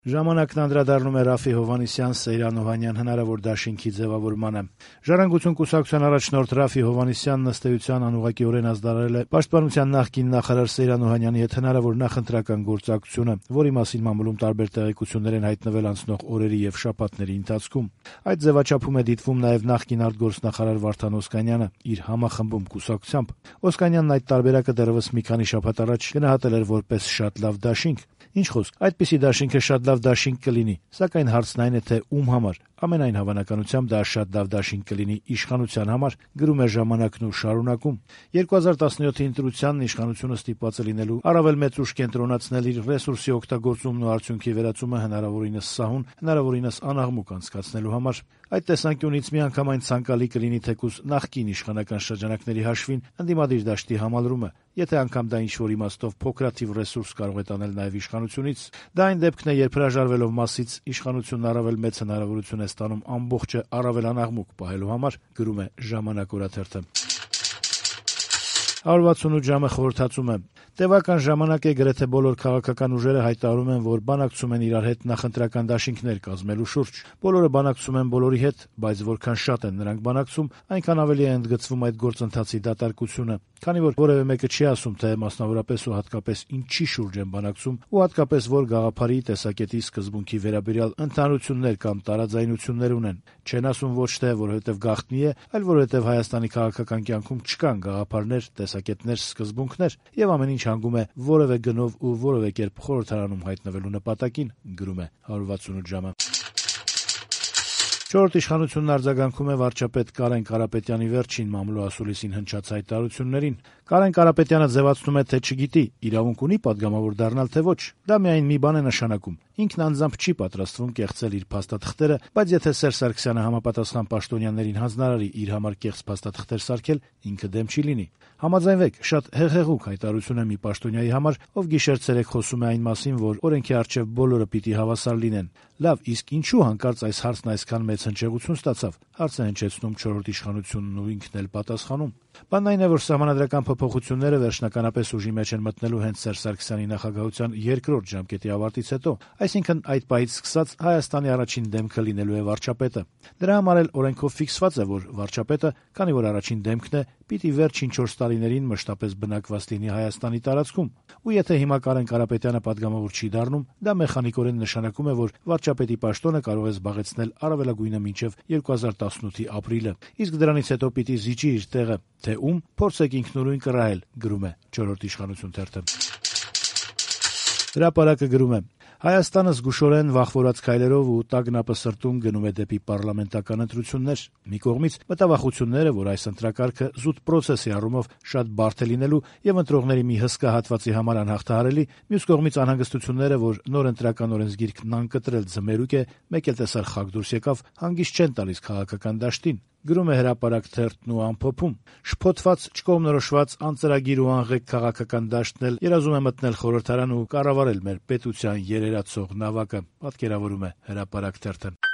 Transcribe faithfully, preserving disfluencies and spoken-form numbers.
Ժամանակն անդրադառնում է Ռաֆի Հովհաննիսյան Սեյրան Օհանյան հնարավոր դաշինքի ձևավորմանը։ Ժառանգություն կուսակցության առաջնորդ Ռաֆի Հովհաննիսյանն ըստ էության անուղղակիորեն ազդարարել է Պաշտպանության նախկին նախարար Սեյրան Օհանյանի հետ հնարավոր նախընտրական գործակցությունը, որի մասին մամուլում տարբեր տեղեկություններ են հայտնվել անցնող օրերի եւ շաբաթների ընթացքում։ Այդ ձևաչափում է դիտվում նաեւ նախկին արտգործնախարար Վարդան Օսկանյանը իր համախմբում կուսակցությամբ։ Օսկանյանն այդ տարբերակը դեռևս մի քանի շաբաթ առաջ գնահատել էր որպես շատ լավ դաշինք։ Ինչ խոսք, այդպիսի դաշինքը շատ լավ դաշինք կլինի, սակայն հարցն այն է, թե ում համար։ Ամենայն հավանականությամբ դա շատ լավ դաշինք կլինի իշխանության համար, գրում է «Ժամանակն» ու շարունակում։ երկու հազար տասնյոթի ընտրությանն իշխանությունը ստիպված է լինելու առավել մեծ ուժ կենտրոնացնել իր ռեսուրսի օգտագործումն ու արդյունքի վերացումը հնարավորինս սահուն, հնարավորինս անաղմուկ անցկացնելու համար։ Այդ տեսանկյունից միանգամայն ցանկալի կլինի թեկուզ նախկին իշխանական շրջանակների հաշվին ընդդիմադիր դաշտի համալրումը, եթե անգամ դա ինչ-որ իմաստով փոքրաթիվ ռեսուրս կարող է տանել նաև իշխանությունից։ Դա այն դեպքն է, երբ հրաժարվելով մասից իշխանությունն առավել մեծ հնարավորություն է ստանում ամբողջը առավել անաղմուկ պահելու համար, գրում է «Ժամանակ» օրաթերթը։ one sixty-eight ժամը խորհրդածում է։ Տևական ժամանակ է գրեթե բոլոր քաղաքական ուժերը հայտարարում են, որ բանակցում են իրար հետ նախընտրական դաշինքներ կազմելու շուրջ։ Բոլորը բանակցում են բոլորի հետ, բայց որքան շատ են նրանք բանակցում, այնքան ավելի է ընդգծվում այդ գործընթացի դատարկությունը, քանի որ որևէ մեկը չի ասում, թե մասնավորապես ու հատկապես ինչի շուրջ են բանակցում, ու հատկապես որ գաղափարի, տեսակետի, սկզբունքի վերաբերյալ ընդհանրություններ կամ տարաձայնություններ ունեն։ Չեն ասում ոչ թե որովհետև գաղտնի է, այլ որովհետև Հայաստանի քաղաքական կյանքում չկան գաղափարներ, տեսակետներ, սկզբունքներ, եւ ամեն ինչ հանգում է որևէ գնով ու որևէ կերպ խորհրդարանում հայտնվելու նպատակին, գրում է one sixty-eight ժամը։ Չորրորդ իշխանությունն արձագանքում է վարչապետ Կարեն Կարապետյանի վերջին մամլո ասուլիսին հնչած հայտարարություններին։ Կարեն Կարապետյանը ձևացնում է, թե չգիտի իրավունք ունի պատգամավոր դառնալ, թե ոչ։ Դա միայն մի բան է նշանակում։ Ինքն անձամբ չի պատրաստվում կեղծել իր փաստաթղթերը, բայց եթե Սերժ Սարգսյանը համապատասխան պաշտոնյաներին հանձնարարի իր համար կեղծ փաստաթղթեր սարքել, ինքը դեմ չի լինի։ Համաձայնվեք, շատ հեղեղուկ հայտարարություն է մի պաշտոնյայի համար, ով գիշեր-ցերեկ խոսում է այն մասին, որ օրենքի առջև բոլորը պիտի հավասար լինեն։ Լավ, իսկ ինչու հանկարծ այս հարցն այսքան մեծ հնչեղություն ստացավ, հարց է հնչեցնում չորրորդ իշխանությունն ու ինքն էլ պատասխանում։ Բանն այն է, որ սահմանադրական փոփոխությունները վերջնականապես ուժի մեջ են մտնելու հենց Սերժ Սարգսյանի նախագահության երկրորդ ժամկետի ավարտից հետո, այսինքն այդ պահից սկսած Հայաստանի առաջին դեմքը լինելու է վարչապետը։ Դրա համար էլ օրենքով ֆիքսված է, որ վարչապետը, քանի որ առաջին դեմքն է, պիտի վերջին չորս տարիներին մշտապես բնակված լինի Հայաստանի տարածքում։ Ու եթե հիմա Կարեն Կարապետյանը падգամավոր չի դառնում, դա մեխանիկորեն նշանակում է, որ վարչապետի պաշտոնը կարող է զբաղեցնել առավելագույնը մինչև երկու հազար տասնութի ապրիլը։ Իսկ դրանից հետո պիտի զիջի իր տեղը, թե ում փորձեք ինքնուրույն կռահել, գրում է չորրորդ իշխանություն թերթը։ Հրապարակը գրում է. Հայաստանը զգուշորեն վախվորած քայլերով ու տագնապը սրտում գնում է դեպի պարլամենտական ընտրություններ։ Մի կողմից մտավախությունները, որ այս ընտրակարգը զուտ պրոցեսի առումով շատ բարդ է լինելու եւ ընտրողների մի հսկա հատվածի համար անհաղթահարելի, մյուս կողմից անհանգստությունները, որ նոր ընտրական օրենսգիրքն անկտրել ձմերուկ է, մեկ էլ տեսար խակ դուրս եկավ, հանգիստ չեն տալիս քաղաքական դաշտին։ Գրում է Հրապարակ թերթն ու ամփոփում. շփոթված, չկողմնորոշված, անծրագիր ու անղեկ քաղաքական դաշտն էլ երազում է մտնել խորհրդարան ու կառավարել մեր պետության երերացող նավակը, պատկերավորում է Հրապարակ թերթը։